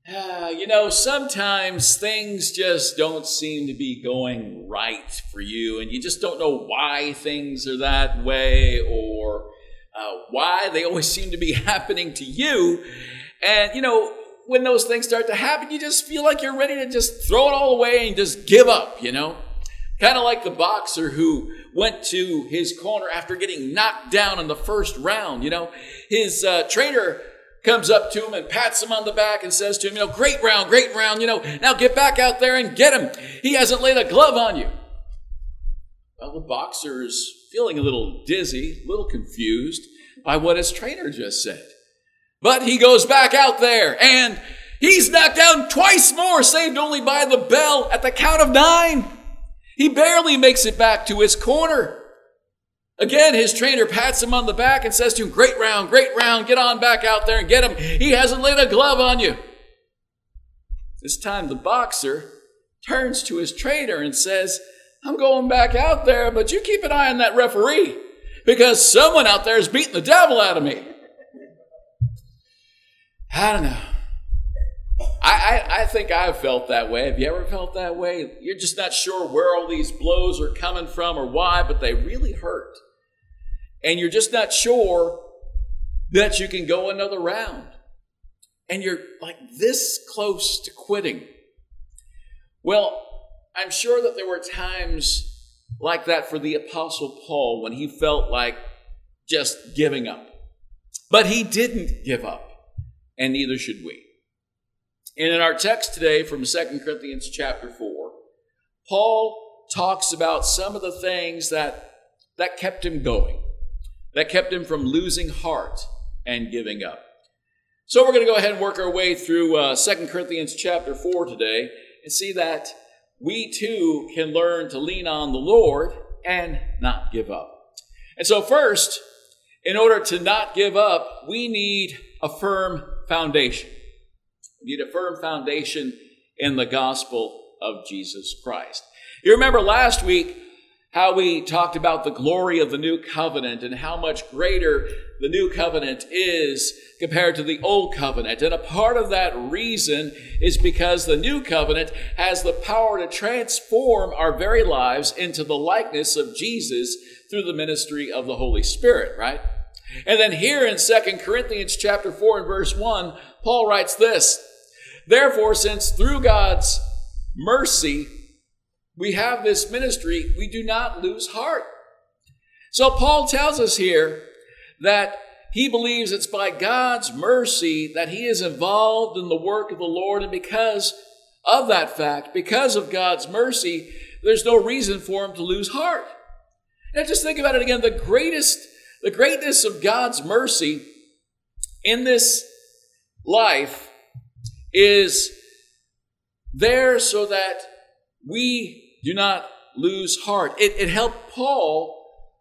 Sometimes things just don't seem to be going right for you, and you just don't know why things are that way or why they always seem to be happening to you. And, when those things start to happen, you just feel like you're ready to just throw it all away and just give up, Kind of like the boxer who went to his corner after getting knocked down in the first round, His trainer comes up to him and pats him on the back and says to him, great round, now get back out there and get him. He hasn't laid a glove on you. Well, the boxer is feeling a little dizzy, a little confused by what his trainer just said. But he goes back out there and he's knocked down twice more, saved only by the bell at the count of 9. He barely makes it back to his corner. Again, his trainer pats him on the back and says to him, great round, get on back out there and get him. He hasn't laid a glove on you. This time the boxer turns to his trainer and says, I'm going back out there, but you keep an eye on that referee because someone out there is beating the devil out of me. I don't know. I think I've felt that way. Have you ever felt that way? You're just not sure where all these blows are coming from or why, but they really hurt. And you're just not sure that you can go another round. And you're like this close to quitting. Well, I'm sure that there were times like that for the Apostle Paul when he felt like just giving up. But he didn't give up, and neither should we. And in our text today from 2 Corinthians chapter 4, Paul talks about some of the things that kept him going, that kept him from losing heart and giving up. So we're going to go ahead and work our way through 2 Corinthians chapter 4 today and see that we too can learn to lean on the Lord and not give up. And so first, in order to not give up, we need a firm foundation. We need a firm foundation in the gospel of Jesus Christ. You remember last week how we talked about the glory of the new covenant and how much greater the new covenant is compared to the old covenant. And a part of that reason is because the new covenant has the power to transform our very lives into the likeness of Jesus through the ministry of the Holy Spirit, right? And then here in 2 Corinthians chapter 4 and verse 1, Paul writes this, therefore, since through God's mercy we have this ministry, we do not lose heart. So Paul tells us here that he believes it's by God's mercy that he is involved in the work of the Lord. And because of that fact, because of God's mercy, there's no reason for him to lose heart. Now just think about it again. The greatness of God's mercy in this life is there so that we do not lose heart. It helped Paul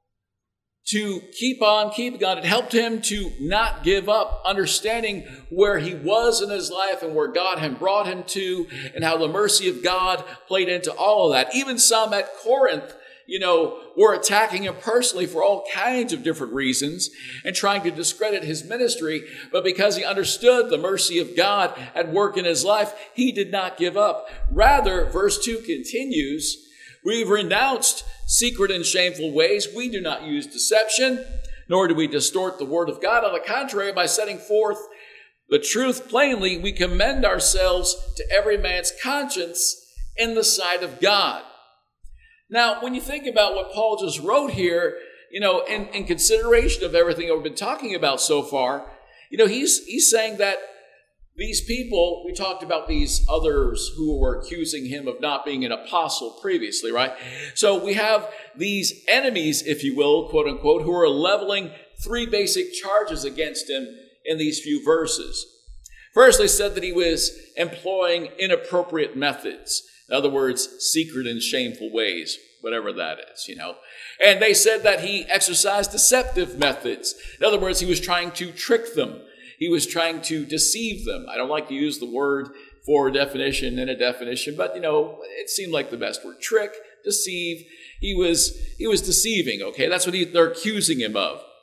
to keep on keeping on. It helped him to not give up, understanding where he was in his life and where God had brought him to and how the mercy of God played into all of that. Even some at Corinth, were attacking him personally for all kinds of different reasons and trying to discredit his ministry. But because he understood the mercy of God at work in his life, he did not give up. Rather, verse 2 continues, we've renounced secret and shameful ways. We do not use deception, nor do we distort the word of God. On the contrary, by setting forth the truth plainly, we commend ourselves to every man's conscience in the sight of God. Now, when you think about what Paul just wrote here, in consideration of everything that we've been talking about so far, he's saying that these people, we talked about these others who were accusing him of not being an apostle previously, right? So we have these enemies, if you will, quote unquote, who are leveling 3 basic charges against him in these few verses. First, they said that he was employing inappropriate methods. In other words, secret and shameful ways, whatever that is, And they said that he exercised deceptive methods. In other words, he was trying to trick them. He was trying to deceive them. I don't like to use the word for a definition and a definition, but, it seemed like the best word. Trick, deceive. He was deceiving, okay? That's what they're accusing him of.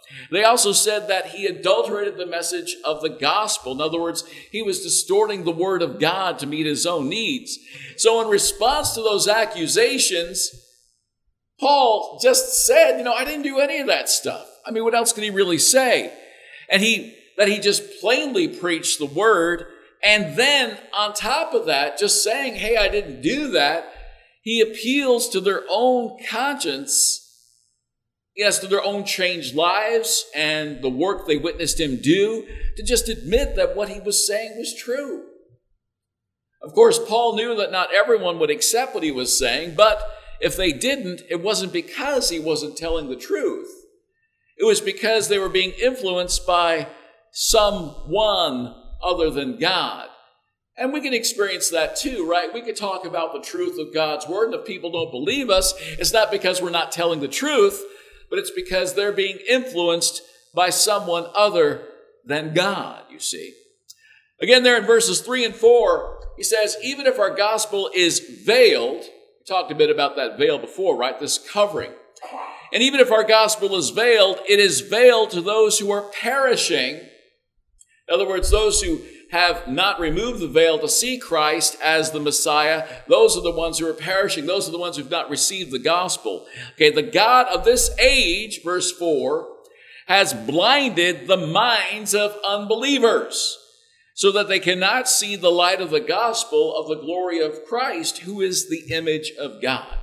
They also said that he adulterated the message of the gospel. In other words, he was distorting the word of God to meet his own needs. So in response to those accusations, Paul just said, I didn't do any of that stuff. I mean, what else could he really say? And he just plainly preached the word. And then on top of that, just saying, hey, I didn't do that, he appeals to their own conscience, yes, to their own changed lives and the work they witnessed him do, to just admit that what he was saying was true. Of course, Paul knew that not everyone would accept what he was saying, but if they didn't, it wasn't because he wasn't telling the truth. It was because they were being influenced by someone other than God. And we can experience that too, right? We could talk about the truth of God's word, and if people don't believe us, it's not because we're not telling the truth, but it's because they're being influenced by someone other than God, you see. Again, there in verses 3 and 4, he says, even if our gospel is veiled, we talked a bit about that veil before, right? This covering. And even if our gospel is veiled, it is veiled to those who are perishing. In other words, those who have not removed the veil to see Christ as the Messiah, those are the ones who are perishing. Those are the ones who have not received the gospel. Okay, the God of this age, verse 4, has blinded the minds of unbelievers so that they cannot see the light of the gospel of the glory of Christ, who is the image of God.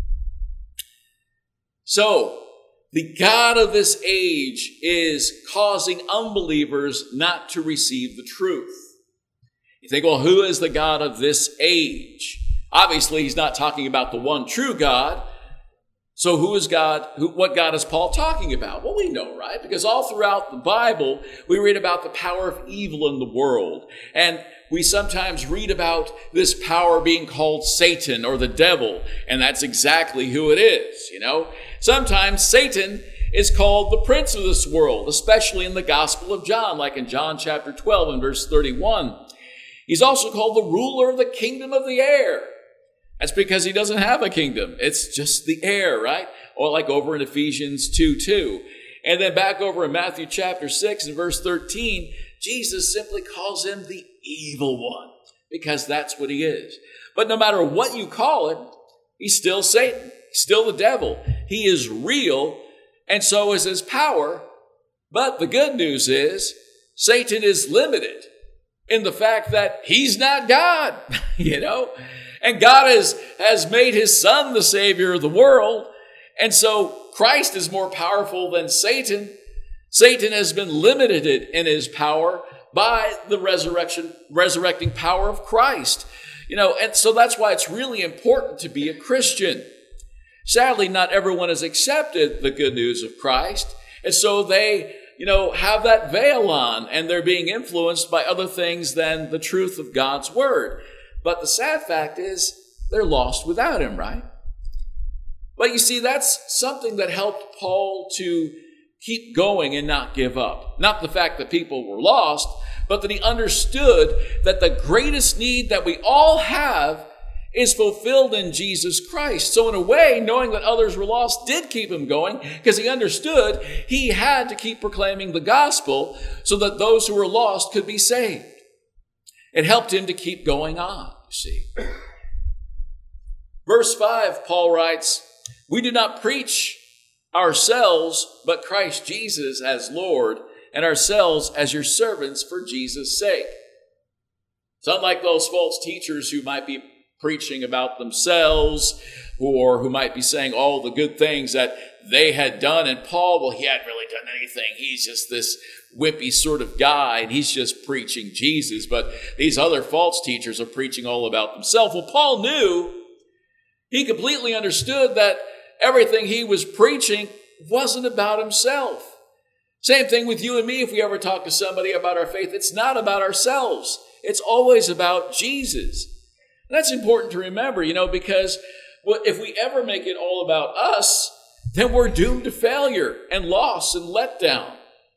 So, the God of this age is causing unbelievers not to receive the truth. You think, well, who is the God of this age? Obviously, he's not talking about the one true God. So who is God? What God is Paul talking about? Well, we know, right? Because all throughout the Bible, we read about the power of evil in the world. And we sometimes read about this power being called Satan or the devil. And that's exactly who it is, Sometimes Satan is called the prince of this world, especially in the Gospel of John, like in John chapter 12 and verse 31. He's also called the ruler of the kingdom of the air. That's because he doesn't have a kingdom. It's just the air, right? Or like over in Ephesians 2:2. And then back over in Matthew chapter 6 and verse 13, Jesus simply calls him the evil one because that's what he is. But no matter what you call him, he's still Satan, still the devil. He is real, and so is his power. But the good news is Satan is limited in the fact that he's not God, And God has made his son the Savior of the world. And so Christ is more powerful than Satan. Satan has been limited in his power by the resurrecting power of Christ. And so that's why it's really important to be a Christian. Sadly, not everyone has accepted the good news of Christ. And so they, have that veil on, and they're being influenced by other things than the truth of God's word. But the sad fact is they're lost without him, right? But you see, that's something that helped Paul to keep going and not give up. Not the fact that people were lost, but that he understood that the greatest need that we all have is fulfilled in Jesus Christ. So in a way, knowing that others were lost did keep him going because he understood he had to keep proclaiming the gospel so that those who were lost could be saved. It helped him to keep going on, you see. Verse 5, Paul writes, we do not preach ourselves, but Christ Jesus as Lord, and ourselves as your servants for Jesus' sake. It's unlike those false teachers who might be preaching about themselves or who might be saying all the good things that they had done. And Paul, well, he hadn't really done anything. He's just this wimpy sort of guy, and he's just preaching Jesus. But these other false teachers are preaching all about themselves. Well, Paul knew, he completely understood that everything he was preaching wasn't about himself. Same thing with you and me. If we ever talk to somebody about our faith, it's not about ourselves. It's always about Jesus. And that's important to remember, because if we ever make it all about us, then we're doomed to failure and loss and letdown,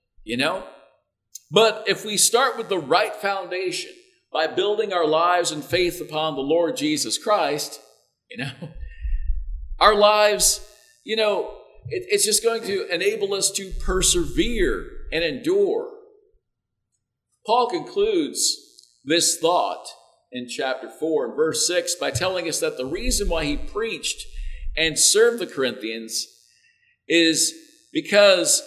But if we start with the right foundation by building our lives and faith upon the Lord Jesus Christ, our lives, it's just going to enable us to persevere and endure. Paul concludes this thought in chapter 4 and verse 6 by telling us that the reason why he preached and served the Corinthians is because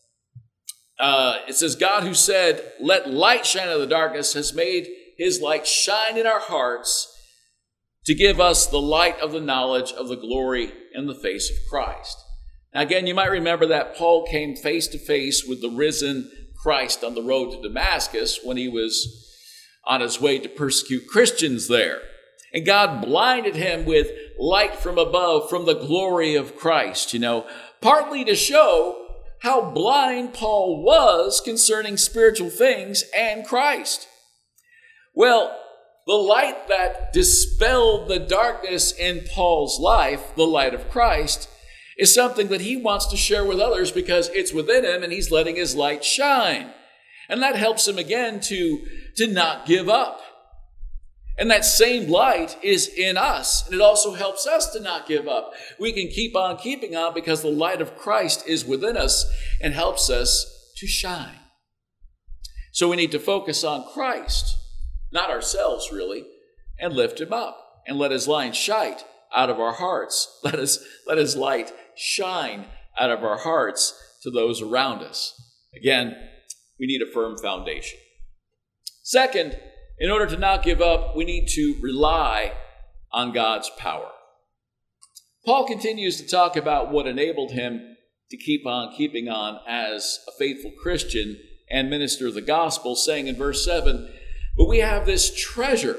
it says, God who said, let light shine out of the darkness, has made his light shine in our hearts to give us the light of the knowledge of the glory in the face of Christ. Now again, you might remember that Paul came face to face with the risen Christ on the road to Damascus when he was on his way to persecute Christians there. And God blinded him with light from above, from the glory of Christ, partly to show how blind Paul was concerning spiritual things and Christ. Well, the light that dispelled the darkness in Paul's life, the light of Christ, is something that he wants to share with others because it's within him and he's letting his light shine. And that helps him again to not give up. And that same light is in us. And it also helps us to not give up. We can keep on keeping on because the light of Christ is within us and helps us to shine. So we need to focus on Christ, not ourselves really, and lift him up and let his light shine out of our hearts. Let his light shine out of our hearts to those around us. Again, we need a firm foundation. Second, in order to not give up, we need to rely on God's power. Paul continues to talk about what enabled him to keep on keeping on as a faithful Christian and minister of the gospel, saying in verse 7, but we have this treasure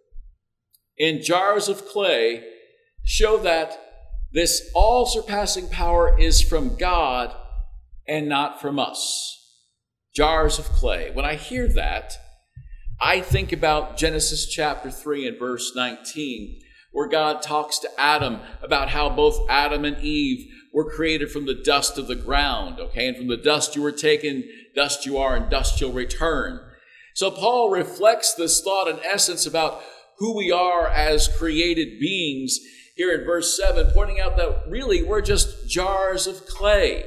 in jars of clay to show that this all-surpassing power is from God and not from us. Jars of clay. When I hear that, I think about Genesis chapter 3 and verse 19, where God talks to Adam about how both Adam and Eve were created from the dust of the ground, okay? And from the dust you were taken, dust you are, and dust you'll return. So Paul reflects this thought in essence about who we are as created beings here in verse 7, pointing out that really we're just jars of clay.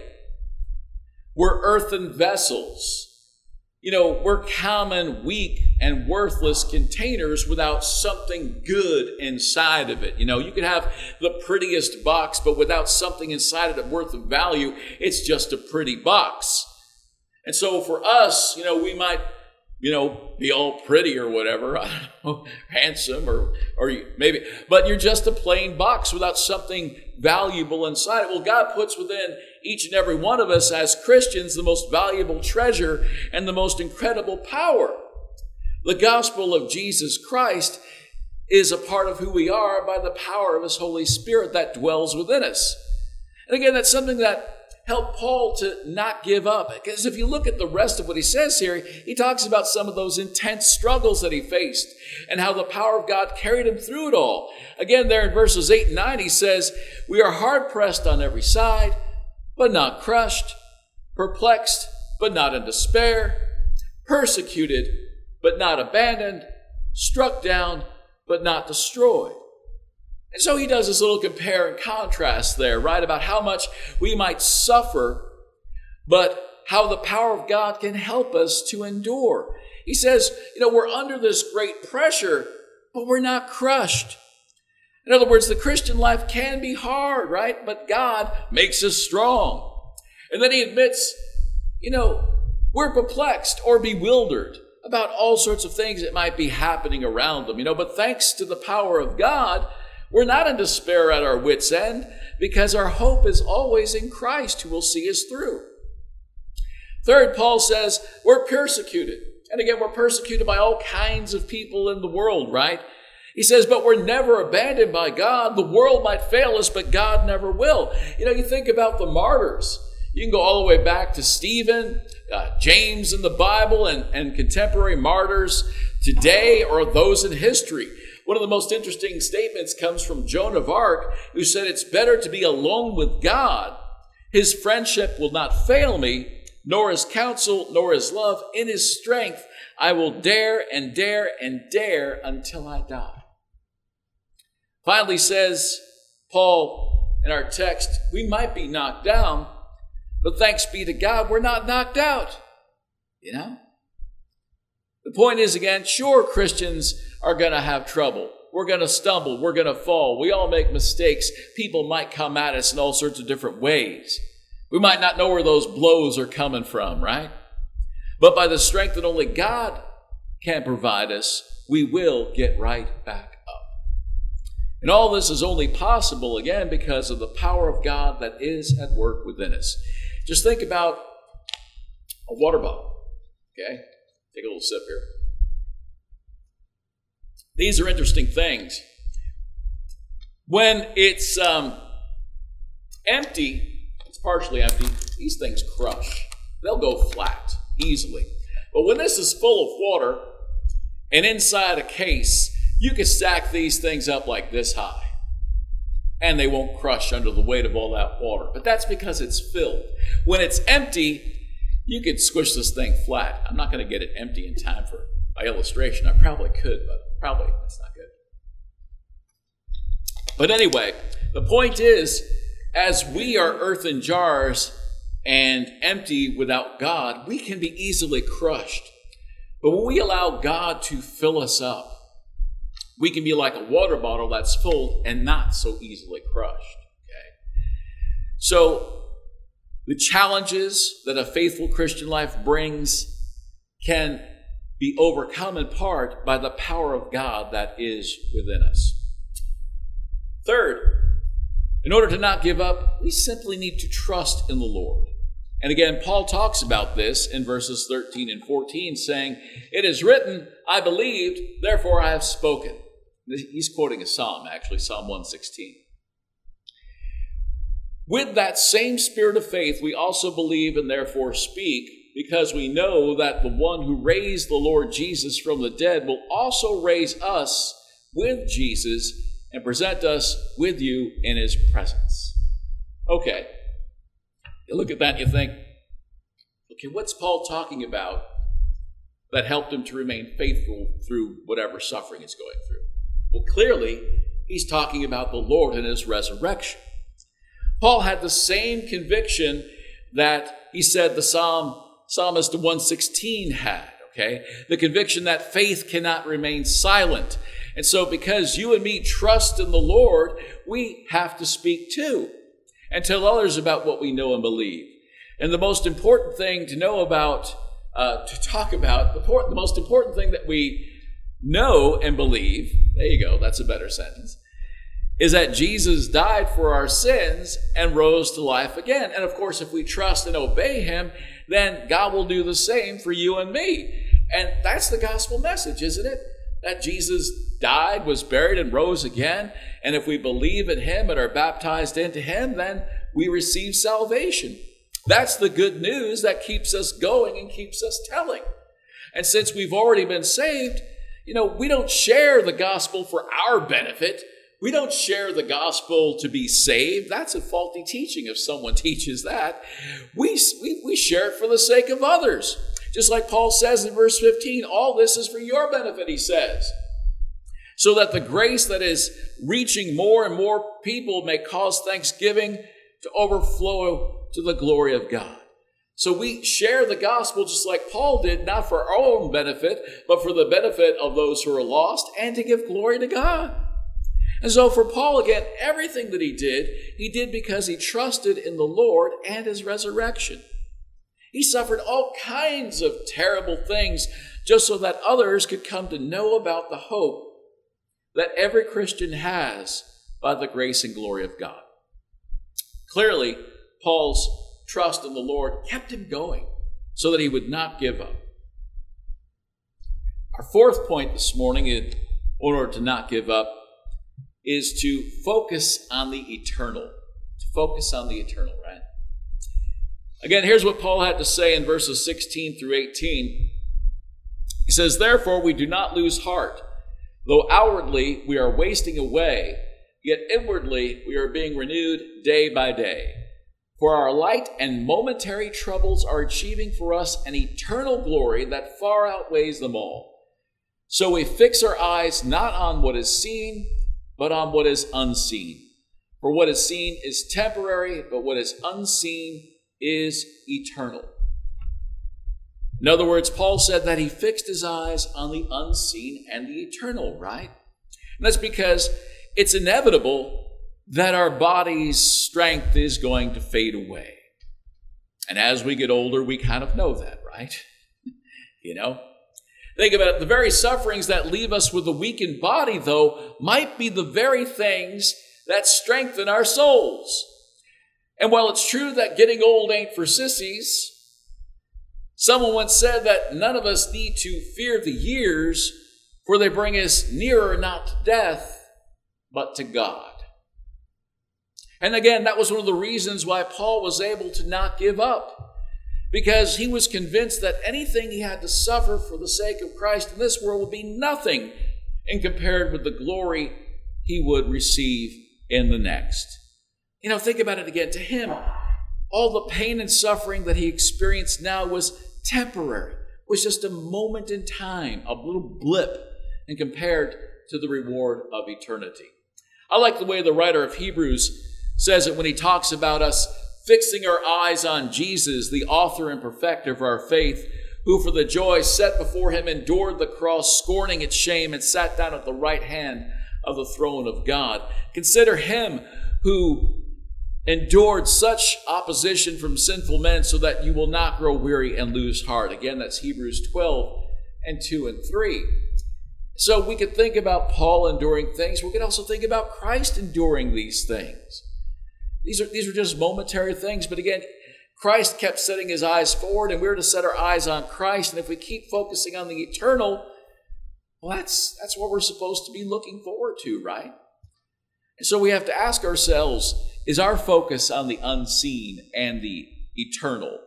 We're earthen vessels. We're common, weak, and worthless containers without something good inside of it. You could have the prettiest box, but without something inside of it worth of value, it's just a pretty box. And so for us, we might, be all pretty or whatever, I don't know, handsome or maybe, but you're just a plain box without something valuable inside it. Well, God puts within each and every one of us as Christians the most valuable treasure and the most incredible power. The gospel of Jesus Christ is a part of who we are by the power of his Holy Spirit that dwells within us. And again, that's something that helped Paul to not give up. Because if you look at the rest of what he says here, he talks about some of those intense struggles that he faced and how the power of God carried him through it all. Again, there in verses 8 and 9, he says, we are hard pressed on every side, but not crushed, perplexed, but not in despair, persecuted, but not abandoned, struck down, but not destroyed. And so he does this little compare and contrast there, right, about how much we might suffer, but how the power of God can help us to endure. He says, we're under this great pressure, but we're not crushed. In other words, the Christian life can be hard, right? But God makes us strong. And then he admits, we're perplexed or bewildered about all sorts of things that might be happening around them, but thanks to the power of God, we're not in despair at our wits' end because our hope is always in Christ who will see us through. Third, Paul says we're persecuted. And again, we're persecuted by all kinds of people in the world, right? He says, but we're never abandoned by God. The world might fail us, but God never will. You think about the martyrs. You can go all the way back to Stephen, James in the Bible, and contemporary martyrs today or those in history. One of the most interesting statements comes from Joan of Arc, who said, it's better to be alone with God. His friendship will not fail me, nor his counsel, nor his love. In his strength, I will dare and dare and dare until I die. Finally says Paul, in our text, we might be knocked down, but thanks be to God, we're not knocked out. You know? The point is, again, sure, Christians are going to have trouble. We're going to stumble. We're going to fall. We all make mistakes. People might come at us in all sorts of different ways. We might not know where those blows are coming from, right? But by the strength that only God can provide us, we will get right back up. And all this is only possible, again, because of the power of God that is at work within us. Just think about a water bottle, okay? Take a little sip here. These are interesting things. When it's empty, it's partially empty, these things crush. They'll go flat easily. But when this is full of water and inside a case, you can stack these things up like this high and they won't crush under the weight of all that water. But that's because it's filled. When it's empty, you could squish this thing flat. I'm not going to get it empty in time for my illustration. I probably could, but probably that's not good. But anyway, the point is, as we are earthen jars and empty without God, we can be easily crushed. But when we allow God to fill us up, we can be like a water bottle that's full and not so easily crushed. Okay? So the challenges that a faithful Christian life brings can be overcome in part by the power of God that is within us. Third, in order to not give up, we simply need to trust in the Lord. And again, Paul talks about this in verses 13 and 14, saying, "It is written, I believed, therefore I have spoken." He's quoting a psalm, actually, Psalm 116. With that same spirit of faith, we also believe and therefore speak, because we know that the one who raised the Lord Jesus from the dead will also raise us with Jesus and present us with you in his presence. Okay, you look at that and you think, okay, what's Paul talking about that helped him to remain faithful through whatever suffering he's going through? Well, clearly, he's talking about the Lord and his resurrection. Paul had the same conviction that he said the Psalmist 116 had, okay? The conviction that faith cannot remain silent. And so because you and me trust in the Lord, we have to speak too and tell others about what we know and believe. And the most important thing to know about, to talk about, the most important thing that we know and believe, there you go, that's a better sentence, is that Jesus died for our sins and rose to life again. And of course, if we trust and obey him, then God will do the same for you and me. And that's the gospel message, isn't it? That Jesus died, was buried, and rose again. And if we believe in him and are baptized into him, then we receive salvation. That's the good news that keeps us going and keeps us telling. And since we've already been saved, we don't share the gospel for our benefit. We don't share the gospel to be saved. That's a faulty teaching if someone teaches that. We share it for the sake of others. Just like Paul says in verse 15, all this is for your benefit, he says. So that the grace that is reaching more and more people may cause thanksgiving to overflow to the glory of God. So we share the gospel just like Paul did, not for our own benefit, but for the benefit of those who are lost and to give glory to God. And so for Paul, again, everything that he did because he trusted in the Lord and his resurrection. He suffered all kinds of terrible things just so that others could come to know about the hope that every Christian has by the grace and glory of God. Clearly, Paul's trust in the Lord kept him going so that he would not give up. Our fourth point this morning, in order to not give up, is to focus on the eternal. To focus on the eternal, right? Again, here's what Paul had to say in verses 16 through 18. He says, "Therefore we do not lose heart. Though outwardly we are wasting away, yet inwardly we are being renewed day by day. For our light and momentary troubles are achieving for us an eternal glory that far outweighs them all. So we fix our eyes not on what is seen, but on what is unseen. For what is seen is temporary, but what is unseen is eternal. In other words, Paul said that he fixed his eyes on the unseen and the eternal, right? And that's because it's inevitable that our body's strength is going to fade away. And as we get older, we kind of know that, right? You know? Think about it. The very sufferings that leave us with a weakened body, though, might be the very things that strengthen our souls. And while it's true that getting old ain't for sissies, someone once said that none of us need to fear the years, for they bring us nearer not to death, but to God. And again, that was one of the reasons why Paul was able to not give up, because he was convinced that anything he had to suffer for the sake of Christ in this world would be nothing in compared with the glory he would receive in the next. You know, think about it again. To him, all the pain and suffering that he experienced now was temporary, was just a moment in time, a little blip, and compared to the reward of eternity. I like the way the writer of Hebrews says it when he talks about us fixing our eyes on Jesus, the author and perfecter of our faith, who for the joy set before him endured the cross, scorning its shame, and sat down at the right hand of the throne of God. Consider him who endured such opposition from sinful men so that you will not grow weary and lose heart. Again, that's Hebrews 12 and 2 and 3. So we could think about Paul enduring things. We could also think about Christ enduring these things. These are just momentary things. But again, Christ kept setting his eyes forward, and we're to set our eyes on Christ. And if we keep focusing on the eternal, well, that's what we're supposed to be looking forward to, right? And so we have to ask ourselves, is our focus on the unseen and the eternal?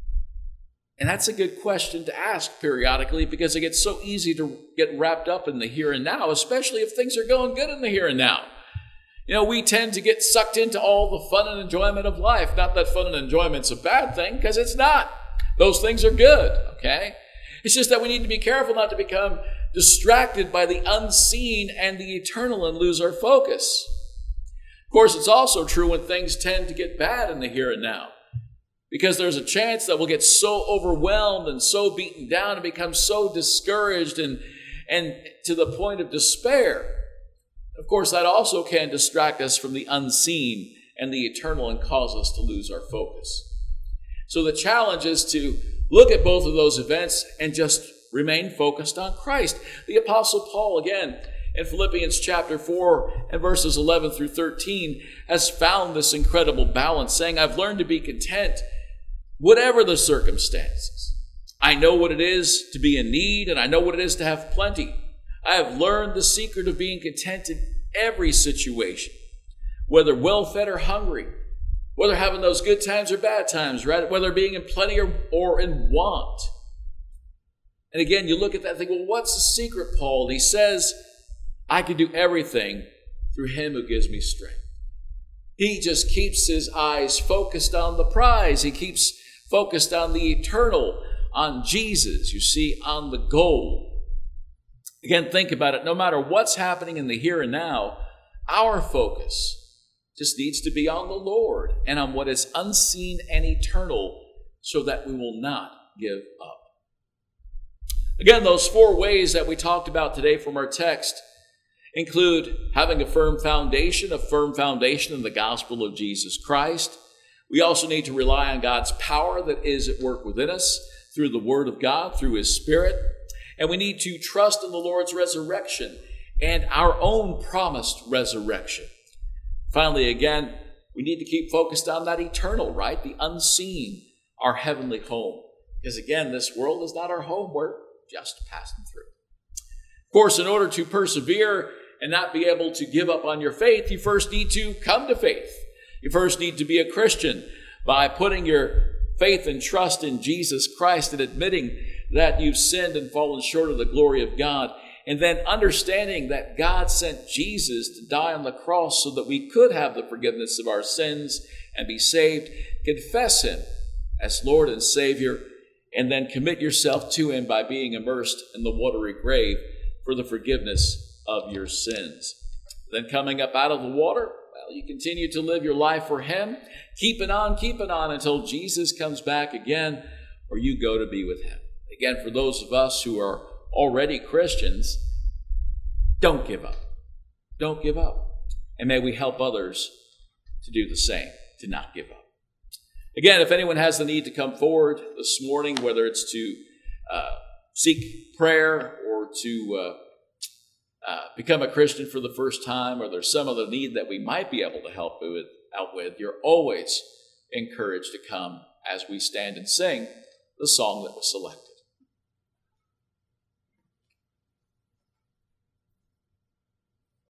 And that's a good question to ask periodically, because it gets so easy to get wrapped up in the here and now, especially if things are going good in the here and now. You know, we tend to get sucked into all the fun and enjoyment of life. Not that fun and enjoyment's a bad thing, because it's not. Those things are good, okay? It's just that we need to be careful not to become distracted by the unseen and the eternal and lose our focus. Of course, it's also true when things tend to get bad in the here and now, because there's a chance that we'll get so overwhelmed and so beaten down and become so discouraged and to the point of despair. Of course, that also can distract us from the unseen and the eternal and cause us to lose our focus. So the challenge is to look at both of those events and just remain focused on Christ. The Apostle Paul, again, in Philippians chapter 4 and verses 11 through 13, has found this incredible balance, saying, I've learned to be content whatever the circumstances. I know what it is to be in need, and I know what it is to have plenty. I have learned the secret of being content in every situation, whether well-fed or hungry, whether having those good times or bad times, right? Whether being in plenty or in want. And again, you look at that and think, well, what's the secret, Paul? And he says, I can do everything through him who gives me strength. He just keeps his eyes focused on the prize. He keeps focused on the eternal, on Jesus, you see, on the goal. Again, think about it. No matter what's happening in the here and now, our focus just needs to be on the Lord and on what is unseen and eternal, so that we will not give up. Again, those 4 ways that we talked about today from our text include having a firm foundation in the gospel of Jesus Christ. We also need to rely on God's power that is at work within us through the Word of God, through His Spirit. And we need to trust in the Lord's resurrection and our own promised resurrection. Finally, again, we need to keep focused on that eternal, right? The unseen, our heavenly home. Because again, this world is not our home. We're just passing through. Of course, in order to persevere and not be able to give up on your faith, you first need to come to faith. You first need to be a Christian by putting your faith and trust in Jesus Christ and admitting that you've sinned and fallen short of the glory of God, and then understanding that God sent Jesus to die on the cross so that we could have the forgiveness of our sins and be saved. Confess Him as Lord and Savior, and then commit yourself to Him by being immersed in the watery grave for the forgiveness of your sins. Then coming up out of the water, well, you continue to live your life for Him, keeping on until Jesus comes back again, or you go to be with Him. Again, for those of us who are already Christians, don't give up. Don't give up. And may we help others to do the same, to not give up. Again, if anyone has the need to come forward this morning, whether it's to seek prayer or to become a Christian for the first time, or there's some other need that we might be able to help out with, you're always encouraged to come as we stand and sing the song that was selected.